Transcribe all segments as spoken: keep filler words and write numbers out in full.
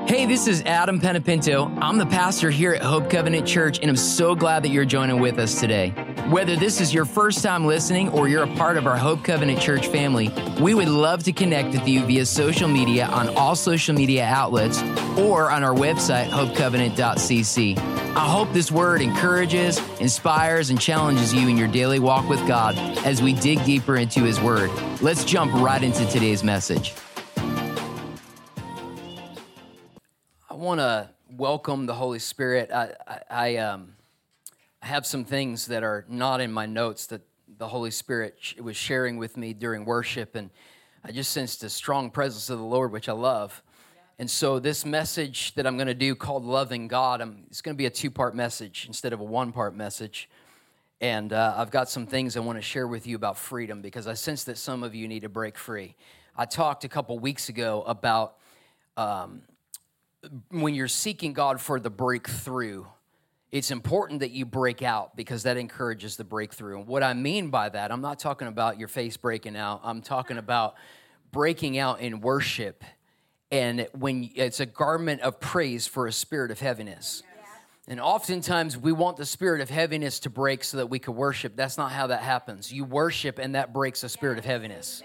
Hey, this is Adam Penapinto. I'm the pastor here at Hope Covenant Church, and I'm so glad that you're joining with us today. Whether this is your first time listening or you're a part of our Hope Covenant Church family, we would love to connect with you via social media on all social media outlets or on our website, hope covenant dot c c. I hope this word encourages, inspires, and challenges you in your daily walk with God as we dig deeper into His Word. Let's jump right into today's message. I want to welcome the Holy Spirit. I, I, I, um, I have some things that are not in my notes that the Holy Spirit was sharing with me during worship, and I just sensed a strong presence of the Lord, which I love. And so this message that I'm going to do called Loving God, I'm, it's going to be a two-part message instead of a one-part message. And uh, I've got some things I want to share with you about freedom because I sense that some of you need to break free. I talked a couple weeks ago about um, when you're seeking God for the breakthrough, it's important that you break out because that encourages the breakthrough. And what I mean by that, I'm not talking about your face breaking out. I'm talking about breaking out in worship. And when it's a garment of praise for a spirit of heaviness. And oftentimes we want the spirit of heaviness to break so that we can worship. That's not how that happens. You worship and that breaks the spirit of heaviness.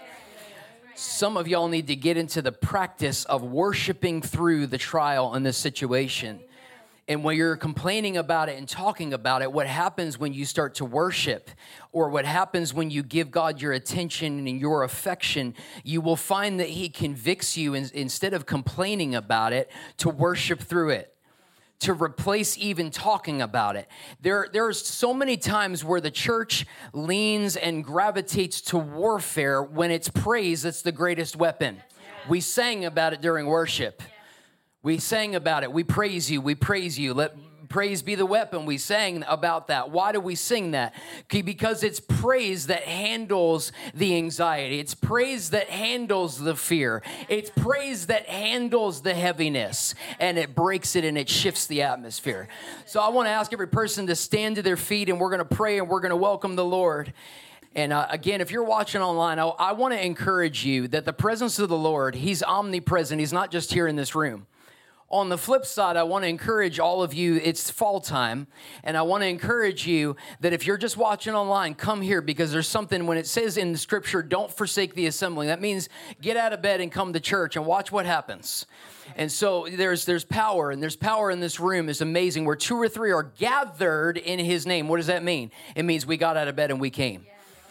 Some of y'all need to get into the practice of worshiping through the trial and the situation. And when you're complaining about it and talking about it, what happens when you start to worship, or what happens when you give God your attention and your affection, you will find that He convicts you in, instead of complaining about it, to worship through it, to replace even talking about it. There, there's so many times where the church leans and gravitates to warfare when it's praise that's the greatest weapon. We sang about it during worship. We sang about it. We praise you. We praise you. Let praise be the weapon. We sang about that. Why do we sing that? Because it's praise that handles the anxiety. It's praise that handles the fear. It's praise that handles the heaviness, and it breaks it and it shifts the atmosphere. So I want to ask every person to stand to their feet, and we're going to pray and we're going to welcome the Lord. And uh, again, if you're watching online, I, I want to encourage you that the presence of the Lord, He's omnipresent. He's not just here in this room. On the flip side, I want to encourage all of you, it's fall time, and I want to encourage you that if you're just watching online, come here, because there's something, when it says in the scripture, don't forsake the assembling, that means get out of bed and come to church and watch what happens. And so there's there's power, and there's power in this room. It's amazing. Where two or three are gathered in His name. What does that mean? It means we got out of bed and we came.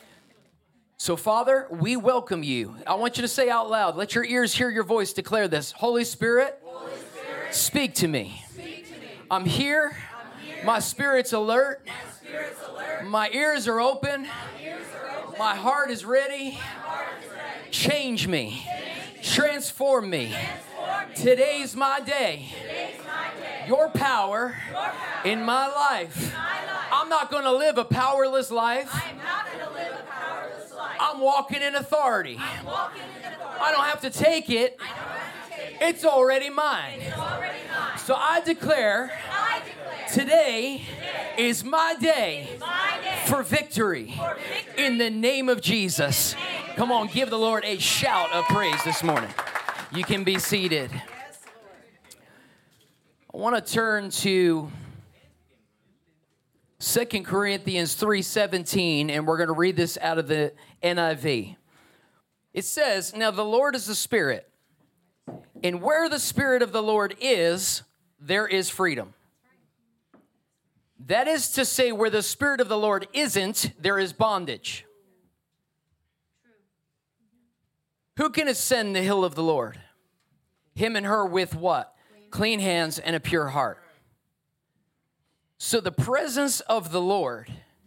So, Father, we welcome you. I want you to say out loud, let your ears hear your voice declare this. Holy Spirit, Holy Spirit. Speak to me. Speak to me. I'm here. I'm here. My spirit's alert. My spirit's alert. My ears are open. My ears are open. My heart is ready. My heart is ready. Change me. Change me. Transform me. Transform me. Today's my day. Today's my day. Your power, Your power in my life. In my life. I'm not going to live a powerless life. I am not going to live a powerless life. I'm walking in authority. I'm walking in authority. I don't have to take it. I don't have to It's already mine. It's already mine. So I declare, I declare today, today is my day, is my day for, victory, for victory in the name of Jesus. Name Come on, give the Lord a shout of praise this morning. You can be seated. I want to turn to Second Corinthians three seventeen, and we're going to read this out of the N I V. It says, now the Lord is the Spirit. And where the Spirit of the Lord is, there is freedom. That is to say, where the Spirit of the Lord isn't, there is bondage. Who can ascend the hill of the Lord? Him and her with what? Clean hands and a pure heart. So the presence of the Lord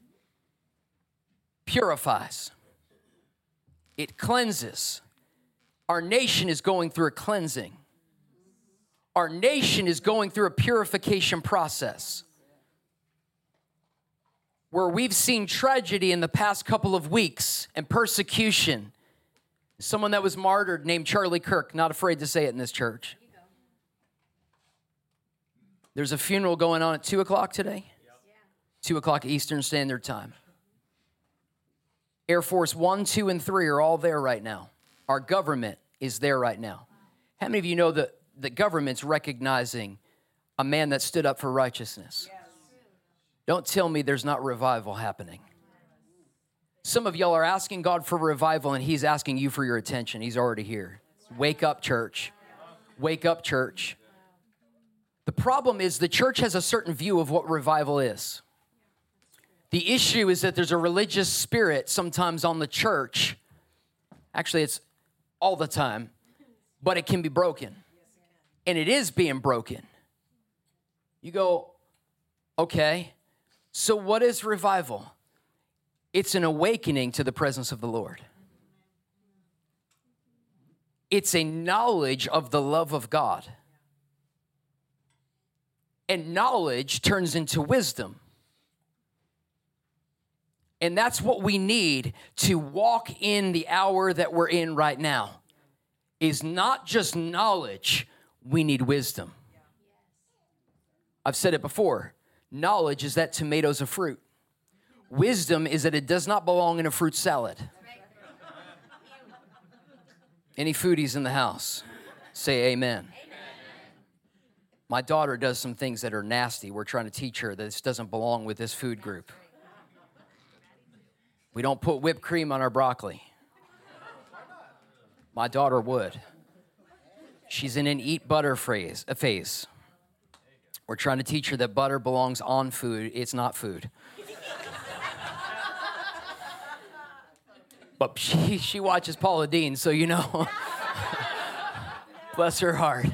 purifies. It cleanses. Our nation is going through a cleansing. Our nation is going through a purification process where we've seen tragedy in the past couple of weeks and persecution. Someone that was martyred named Charlie Kirk, not afraid to say it in this church. There's a funeral going on at two o'clock today, two o'clock Eastern Standard Time. Air Force One, Two, and Three are all there right now. Our government is there right now. How many of you know that the government's recognizing a man that stood up for righteousness. Don't tell me there's not revival happening. Some of y'all are asking God for revival, and he's asking you for your attention. He's already here. Wake up, church. Wake up, church. The problem is the church has a certain view of what revival is. The issue is that there's a religious spirit sometimes on the church. Actually, it's all the time, but it can be broken. And it is being broken. You go, okay, so what is revival? It's an awakening to the presence of the Lord. It's a knowledge of the love of God. And knowledge turns into wisdom. And that's what we need to walk in the hour that we're in right now, is not just knowledge, we need wisdom. I've said it before. Knowledge is that tomato's a fruit. Wisdom is that it does not belong in a fruit salad. Any foodies in the house? Say amen. My daughter does some things that are nasty. We're trying to teach her that this doesn't belong with this food group. We don't put whipped cream on our broccoli. My daughter would. She's in an eat butter phase, a phase. We're trying to teach her that butter belongs on food. It's not food. But she, she watches Paula Deen, so you know. Bless her heart.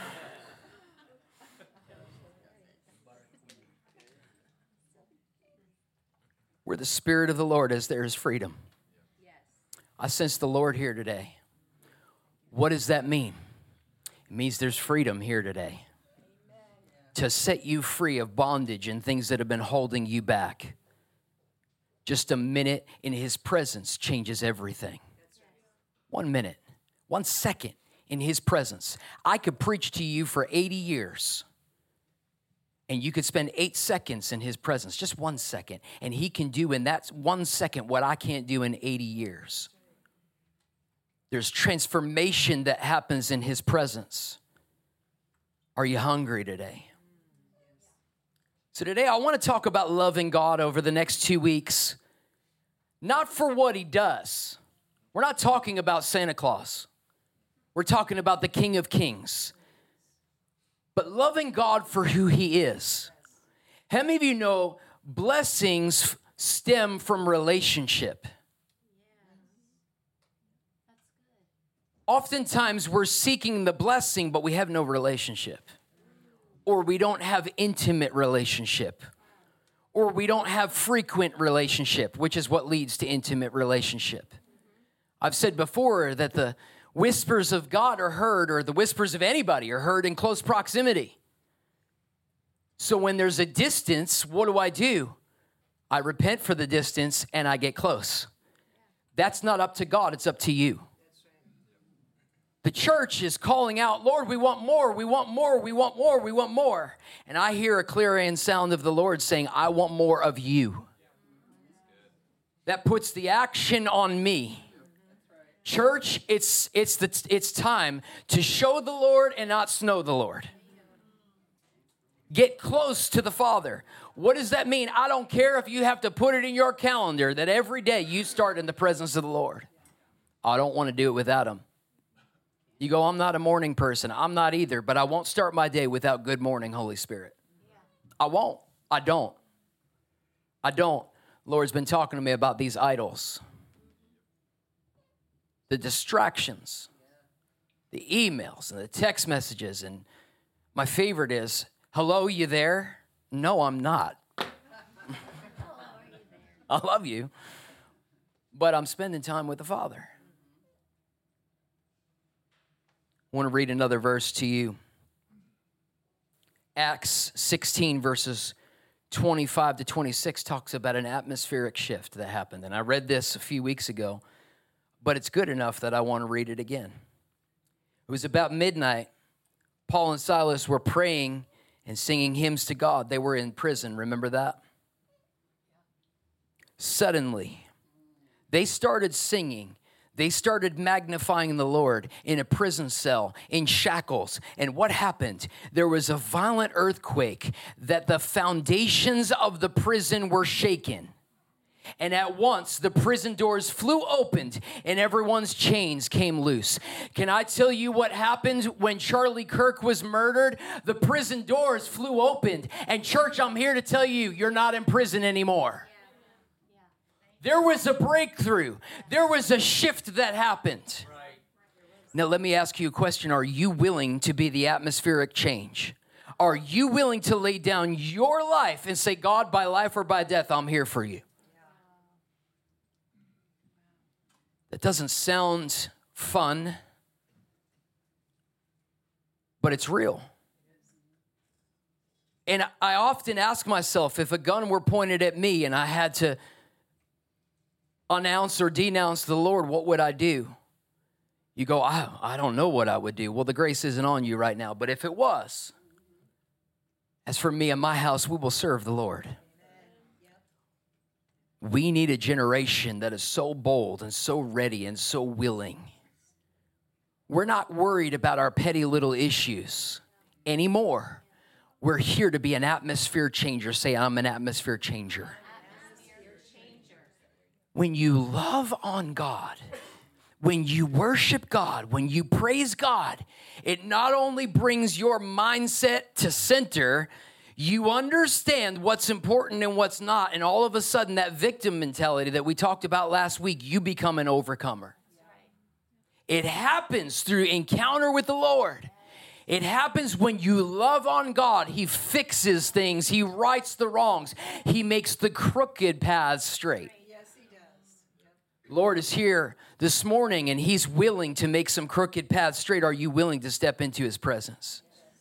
Where the Spirit of the Lord is, there is freedom. I sense the Lord here today. What does that mean? It means there's freedom here today. To set you free of bondage and things that have been holding you back. Just a minute in his presence changes everything. One minute, one second in his presence. I could preach to you for eighty years. And you could spend eight seconds in his presence, just one second. And he can do in that one second what I can't do in eighty years. There's transformation that happens in his presence. Are you hungry today? So today I want to talk about loving God over the next two weeks. Not for what he does. We're not talking about Santa Claus. We're talking about the King of Kings. But loving God for who he is. How many of you know blessings stem from relationship? Oftentimes we're seeking the blessing, but we have no relationship. Or we don't have intimate relationship. Or we don't have frequent relationship, which is what leads to intimate relationship. I've said before that the whispers of God are heard, or the whispers of anybody are heard in close proximity. So when there's a distance, what do I do? I repent for the distance and I get close. That's not up to God, it's up to you. The church is calling out, Lord, we want more, we want more, we want more, we want more. And I hear a clarion sound of the Lord saying, I want more of you. That puts the action on me. Church, it's it's the, it's time to show the Lord and not snow the Lord. Get close to the Father. What does that mean? I don't care if you have to put it in your calendar that every day you start in the presence of the Lord. I don't want to do it without him. You go, I'm not a morning person. I'm not either, but I won't start my day without good morning, Holy Spirit. I won't. I don't. I don't. Lord's been talking to me about these idols. The distractions, the emails and the text messages. And my favorite is, hello, you there? No, I'm not. I love you, but I'm spending time with the Father. I want to read another verse to you. Acts sixteen, verses twenty-five to twenty-six talks about an atmospheric shift that happened. And I read this a few weeks ago, but it's good enough that I want to read it again. It was about midnight. Paul and Silas were praying and singing hymns to God. They were in prison, remember that? Suddenly, they started singing, They started magnifying the Lord in a prison cell, in shackles. And what happened? There was a violent earthquake that the foundations of the prison were shaken. And at once, the prison doors flew open and everyone's chains came loose. Can I tell you what happened when Charlie Kirk was murdered? The prison doors flew open. And church, I'm here to tell you, you're not in prison anymore. There was a breakthrough. There was a shift that happened. Now, let me ask you a question. Are you willing to be the atmospheric change? Are you willing to lay down your life and say, God, by life or by death, I'm here for you? That doesn't sound fun, but it's real. And I often ask myself, if a gun were pointed at me and I had to announce or denounce the Lord, what would I do? You go, I, I don't know what I would do. Well, the grace isn't on you right now, but if it was, as for me and my house, we will serve the Lord. We need a generation that is so bold and so ready and so willing. We're not worried about our petty little issues anymore. We're here to be an atmosphere changer. Say, I'm an atmosphere changer. When you love on God, when you worship God, when you praise God, it not only brings your mindset to center, you understand what's important and what's not, and all of a sudden that victim mentality that we talked about last week, you become an overcomer. It happens through encounter with the Lord. It happens when you love on God. He fixes things. He rights the wrongs. He makes the crooked paths straight. Lord is here this morning, and he's willing to make some crooked paths straight. Are you willing to step into his presence?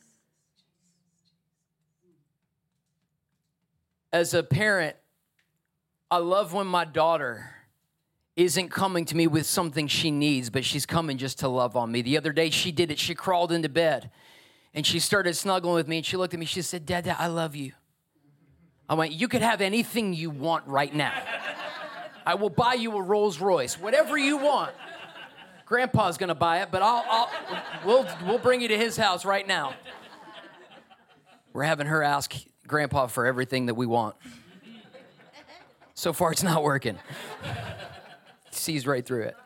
As a parent, I love when my daughter isn't coming to me with something she needs, but she's coming just to love on me. The other day, she did it. She crawled into bed, and she started snuggling with me, and she looked at me. She said, Dad, Dad, I love you. I went, you could have anything you want right now. I will buy you a Rolls Royce, whatever you want. Grandpa's gonna buy it, but I'll, I'll we'll we'll bring you to his house right now. We're having her ask Grandpa for everything that we want. So far, it's not working. He sees right through it.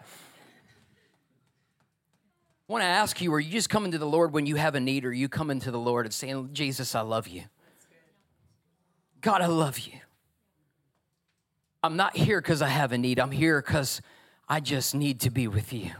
I want to ask you: are you just coming to the Lord when you have a need, or are you coming to the Lord and saying, "Jesus, I love you. God, I love you. I'm not here because I have a need. I'm here because I just need to be with you."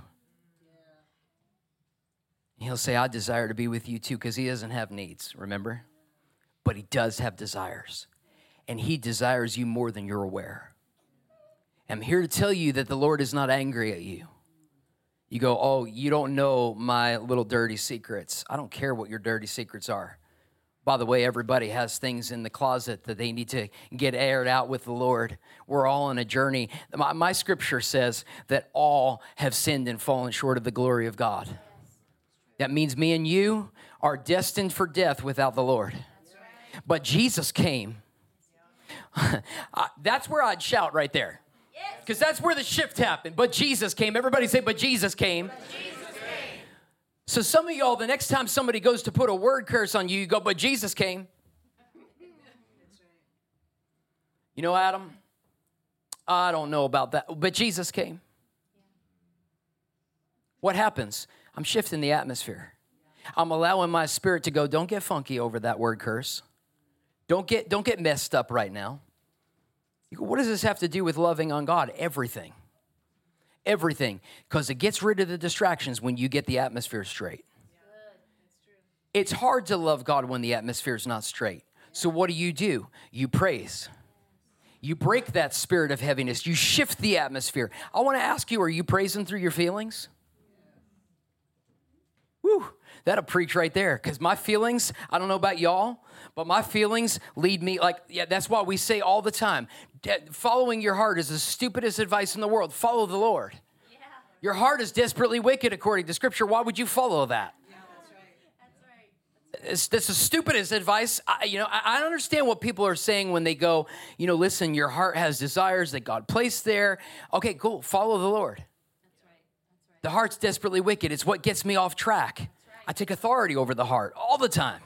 And he'll say, I desire to be with you too, because he doesn't have needs, remember? But he does have desires. And he desires you more than you're aware. I'm here to tell you that the Lord is not angry at you. You go, oh, you don't know my little dirty secrets. I don't care what your dirty secrets are. By the way, everybody has things in the closet that they need to get aired out with the Lord. We're all on a journey. My, my scripture says that all have sinned and fallen short of the glory of God. That means me and you are destined for death without the Lord. But Jesus came. That's where I'd shout right there. Because that's where the shift happened. But Jesus came. Everybody say, but Jesus came. But Jesus So some of y'all, the next time somebody goes to put a word curse on you, you go, but Jesus came. You know, Adam, I don't know about that, but Jesus came. What happens? I'm shifting the atmosphere. I'm allowing my spirit to go, don't get funky over that word curse. Don't get, don't get messed up right now. You go, what does this have to do with loving on God? Everything. Everything, because it gets rid of the distractions when you get the atmosphere straight. It's hard to love God when the atmosphere is not straight. So what do you do? You praise. You break that spirit of heaviness. You shift the atmosphere. I want to ask you, are you praising through your feelings? Woo, that'll preach right there, because my feelings, I don't know about y'all, but my feelings lead me, like, yeah, that's why we say all the time, following your heart is the stupidest advice in the world. Follow the Lord. Yeah. Your heart is desperately wicked according to Scripture. Why would you follow that? Yeah, that's right. That's right. It's, that's the stupidest advice. I, you know, I, I understand what people are saying when they go, you know, listen, your heart has desires that God placed there. Okay, cool. Follow the Lord. That's right. The heart's desperately wicked. It's what gets me off track. I take authority over the heart all the time.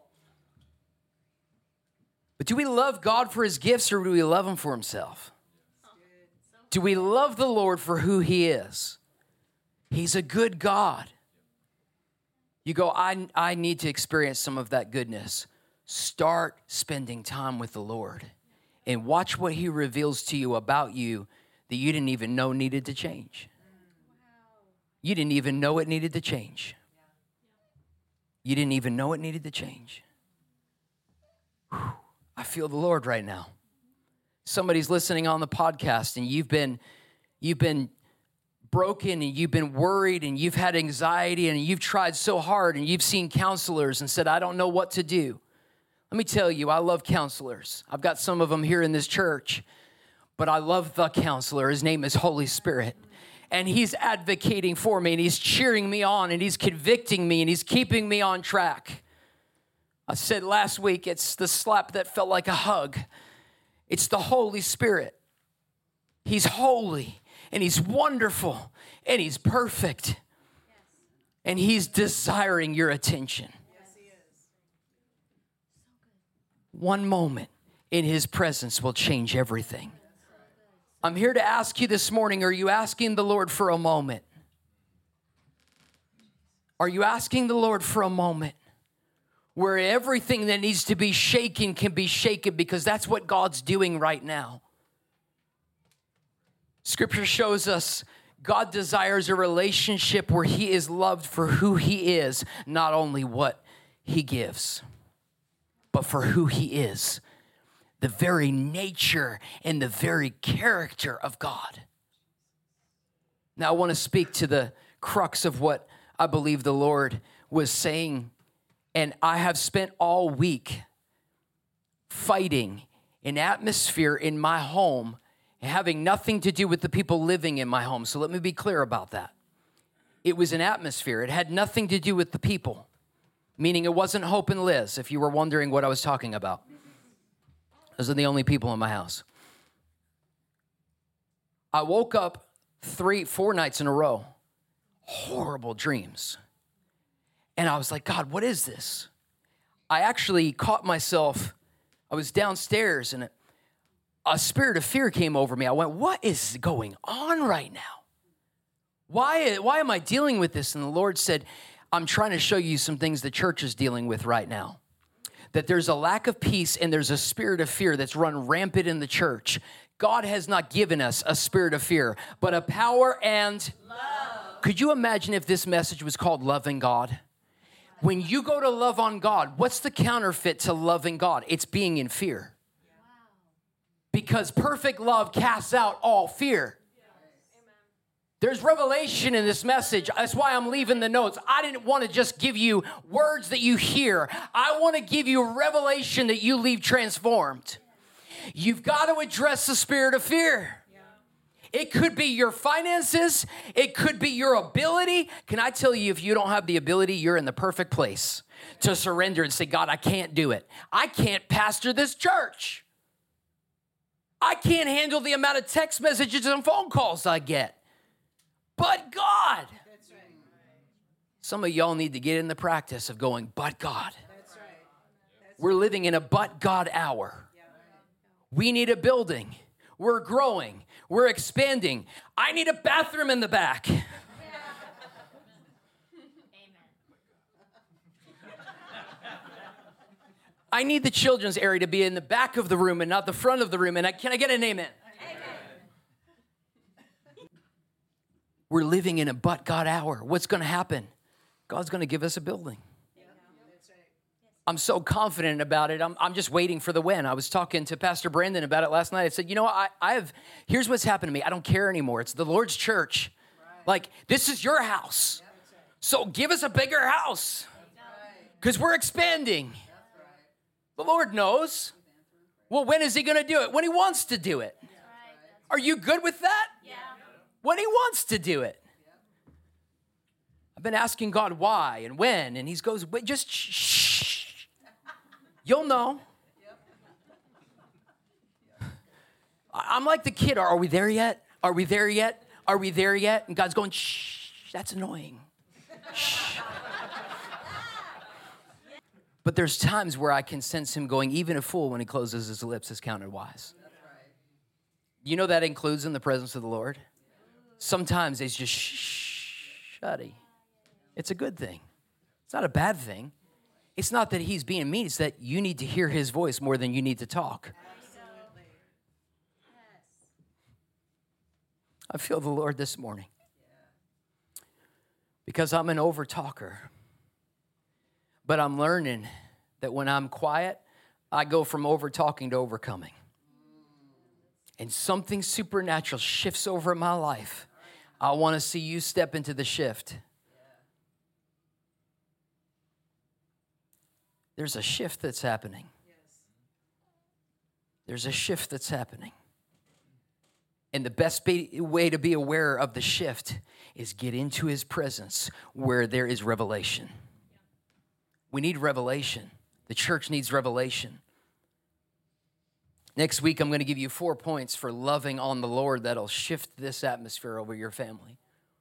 But do we love God for his gifts, or do we love him for himself? Do we love the Lord for who he is? He's a good God. You go, I, I need to experience some of that goodness. Start spending time with the Lord and watch what he reveals to you about you that you didn't even know needed to change. You didn't even know it needed to change. You didn't even know it needed to change. Whew. I feel the Lord right now. Somebody's listening on the podcast and you've been, you've been broken and you've been worried and you've had anxiety and you've tried so hard and you've seen counselors and said, I don't know what to do. Let me tell you, I love counselors. I've got some of them here in this church, but I love the counselor. His name is Holy Spirit. And he's advocating for me and he's cheering me on and he's convicting me and he's keeping me on track. I said last week, it's the slap that felt like a hug. It's the Holy Spirit. He's holy and he's wonderful and he's perfect. Yes. And he's desiring your attention. Yes, he is. One moment in his presence will change everything. I'm here to ask you this morning, are you asking the Lord for a moment? Are you asking the Lord for a moment where everything that needs to be shaken can be shaken, because that's what God's doing right now? Scripture shows us God desires a relationship where he is loved for who he is, not only what he gives, but for who he is. The very nature and the very character of God. Now, I want to speak to the crux of what I believe the Lord was saying. And I have spent all week fighting an atmosphere in my home having nothing to do with the people living in my home. So let me be clear about that. It was an atmosphere. It had nothing to do with the people, meaning it wasn't Hope and Liz, if you were wondering what I was talking about. Those are the only people in my house. I woke up three, four nights in a row, horrible dreams. And I was like, God, what is this? I actually caught myself. I was downstairs and a spirit of fear came over me. I went, what is going on right now? Why, why am I dealing with this? And the Lord said, I'm trying to show you some things the church is dealing with right now. That there's a lack of peace and there's a spirit of fear that's run rampant in the church. God has not given us a spirit of fear, but a power and love. Could you imagine if this message was called Loving God? When you go to love on God, what's the counterfeit to loving God? It's being in fear. Because perfect love casts out all fear. There's revelation in this message. That's why I'm leaving the notes. I didn't want to just give you words that you hear. I want to give you revelation that you leave transformed. You've got to address the spirit of fear. It could be your finances. It could be your ability. Can I tell you, if you don't have the ability, you're in the perfect place to surrender and say, God, I can't do it. I can't pastor this church. I can't handle the amount of text messages and phone calls I get. But God. That's right. Some of y'all need to get in the practice of going, but God. That's right. That's We're living in a but God hour. Yeah. We need a building. We're growing. We're expanding. I need a bathroom in the back. Amen. I need the children's area to be in the back of the room and not the front of the room. And I, can I get an amen? We're living in a but God hour. What's going to happen? God's going to give us a building. I'm so confident about it. I'm, I'm just waiting for the when. I was talking to Pastor Brandon about it last night. I said, you know, I, I have, here's what's happened to me. I don't care anymore. It's the Lord's church. Right. Like, this is your house. Yeah, right. So give us a bigger house because we're expanding. Right. The Lord knows. Well, when is he going to do it? When he wants to do it. Right. Are you good with that? Yeah. When he wants to do it. I've been asking God why and when, and he goes, wait, just shh. You'll know. I'm like the kid. Are we there yet? Are we there yet? Are we there yet? And God's going, shh. that's annoying. Shh. But there's times where I can sense him going, even a fool when he closes his lips is counted wise. You know that includes in the presence of the Lord? Sometimes it's just shh, shutty. It's a good thing. It's not a bad thing. It's not that he's being mean. It's that you need to hear his voice more than you need to talk. I feel the Lord this morning. Because I'm an over-talker. But I'm learning that when I'm quiet, I go from over-talking to overcoming. And something supernatural shifts over my life. I want to see you step into the shift. There's a shift that's happening. There's a shift that's happening. And the best be- way to be aware of the shift is get into his presence where there is revelation. We need revelation. The church needs revelation. Next week, I'm going to give you four points for loving on the Lord that'll shift this atmosphere over your family.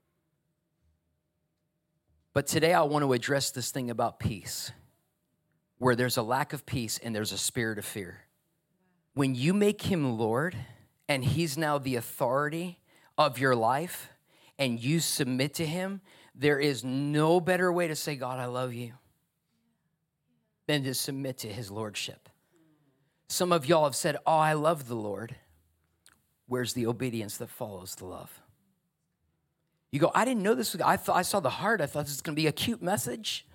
But today, I want to address this thing about peace, where there's a lack of peace and there's a spirit of fear. When you make him Lord and he's now the authority of your life and you submit to him, there is no better way to say, God, I love you, than to submit to his lordship. Some of y'all have said, oh, I love the Lord. Where's the obedience that follows the love? You go, I didn't know this. I thought I saw the heart. I thought this was going to be a cute message.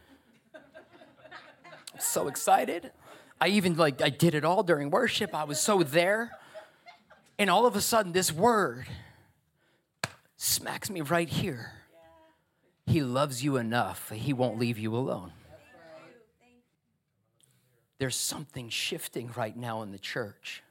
I'm so excited. I even like, I did it all during worship. I was so there. And all of a sudden, this word smacks me right here. He loves you enough. He won't leave you alone. There's something shifting right now in the church.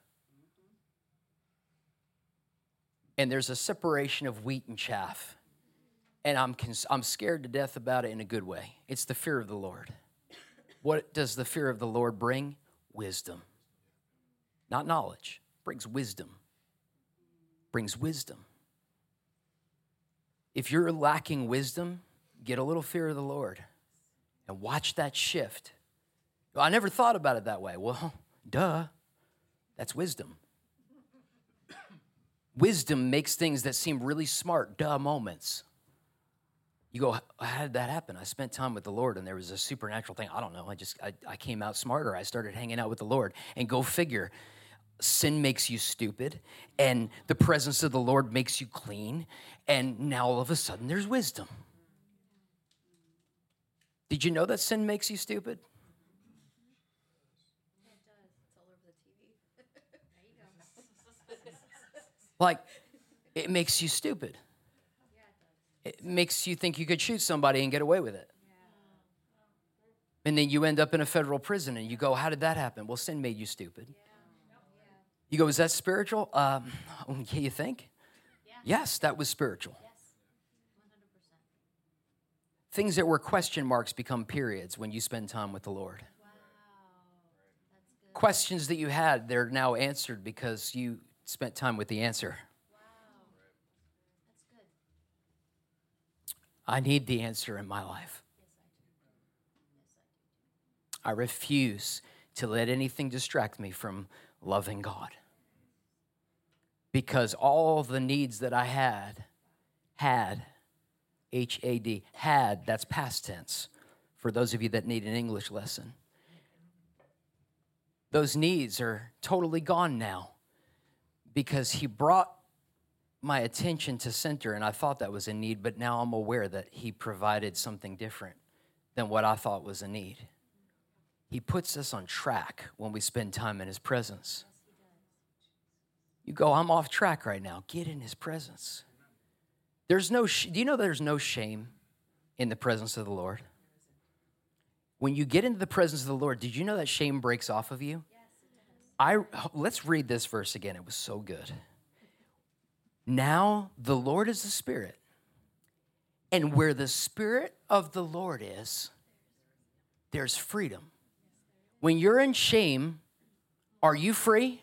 And there's a separation of wheat and chaff. And I'm cons- I'm scared to death about it in a good way. It's the fear of the Lord. What does the fear of the Lord bring? Wisdom. Not knowledge. It brings wisdom. It brings wisdom. If you're lacking wisdom, get a little fear of the Lord and watch that shift. I never thought about it that way. Well, duh. That's wisdom. Wisdom makes things that seem really smart, duh moments. You go, how did that happen? I spent time with the Lord and there was a supernatural thing. I don't know. I just, I, I came out smarter. I started hanging out with the Lord. And go figure, sin makes you stupid and the presence of the Lord makes you clean. And now all of a sudden there's wisdom. Did you know that sin makes you stupid? Like, it makes you stupid. It makes you think you could shoot somebody and get away with it. And then you end up in a federal prison and you go, how did that happen? Well, sin made you stupid. You go, is that spiritual? Um, yeah, you think? Yes, that was spiritual. Things that were question marks become periods when you spend time with the Lord. Questions that you had, they're now answered because you spent time with the answer. Wow. That's good. I need the answer in my life. Yes, I do. Yes, I do. I refuse to let anything distract me from loving God. Because all the needs that I had, had, H A D, had, that's past tense, for those of you that need an English lesson. Those needs are totally gone now. Because he brought my attention to center, and I thought that was a need, but now I'm aware that he provided something different than what I thought was a need. He puts us on track when we spend time in his presence. You go, I'm off track right now. Get in his presence. There's no, sh- do you know there's no shame in the presence of the Lord? When you get into the presence of the Lord, did you know that shame breaks off of you? I, let's read this verse again. It was so good. Now the Lord is the Spirit, and where the Spirit of the Lord is, there's freedom. When you're in shame, are you free?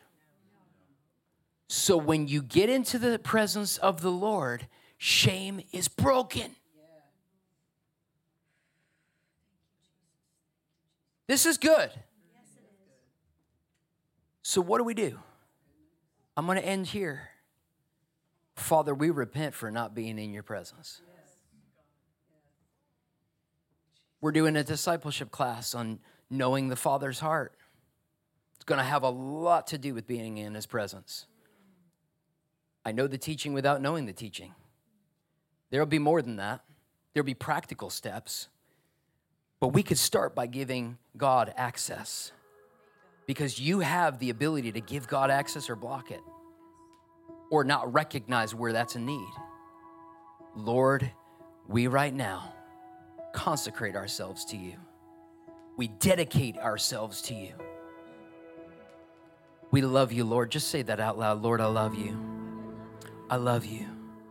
So when you get into the presence of the Lord, shame is broken. This is good. So what do we do? I'm going to end here. Father, we repent for not being in your presence. We're doing a discipleship class on knowing the Father's heart. It's going to have a lot to do with being in his presence. I know the teaching without knowing the teaching. There'll be more than that. There'll be practical steps. But we could start by giving God access, because you have the ability to give God access or block it, or not recognize where that's a need. Lord, we right now consecrate ourselves to you. We dedicate ourselves to you. We love you, Lord. Just say that out loud. Lord, I love you. I love you.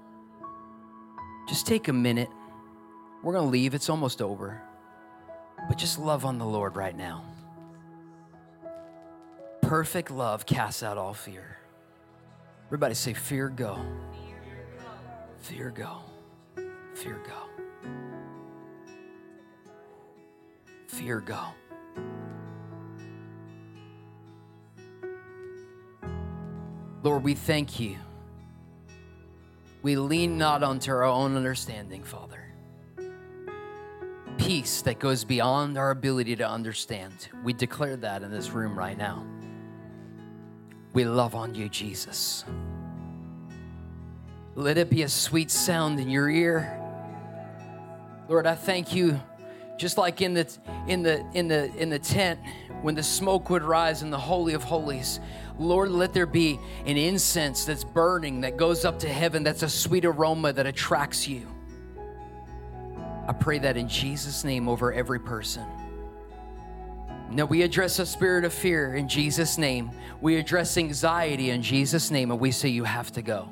Just take a minute. We're going to leave. It's almost over. But just love on the Lord right now. Perfect love casts out all fear. Everybody say, fear go. Fear go. Fear go. Fear go. Lord, we thank you. We lean not unto our own understanding, Father. Peace that goes beyond our ability to understand. We declare that in this room right now. We love on you, Jesus. Let it be a sweet sound in your ear. Lord, I thank you, just like in the in the in the in the tent when the smoke would rise in the Holy of Holies. Lord, let there be an incense that's burning, that goes up to heaven, that's a sweet aroma that attracts you. I pray that in Jesus' name over every person. Now we address a spirit of fear in Jesus' name. We address anxiety in Jesus' name, and we say you have to go.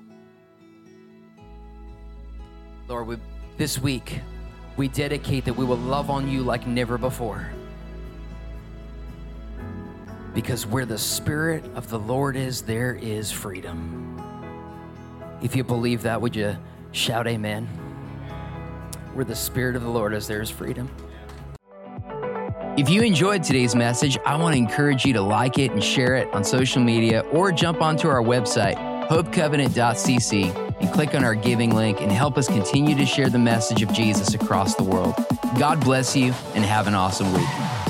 Lord, we, this week, we dedicate that we will love on you like never before. Because where the Spirit of the Lord is, there is freedom. If you believe that, would you shout amen? Where the Spirit of the Lord is, there is freedom. If you enjoyed today's message, I want to encourage you to like it and share it on social media, or jump onto our website, hope covenant dot c c, and click on our giving link and help us continue to share the message of Jesus across the world. God bless you and have an awesome week.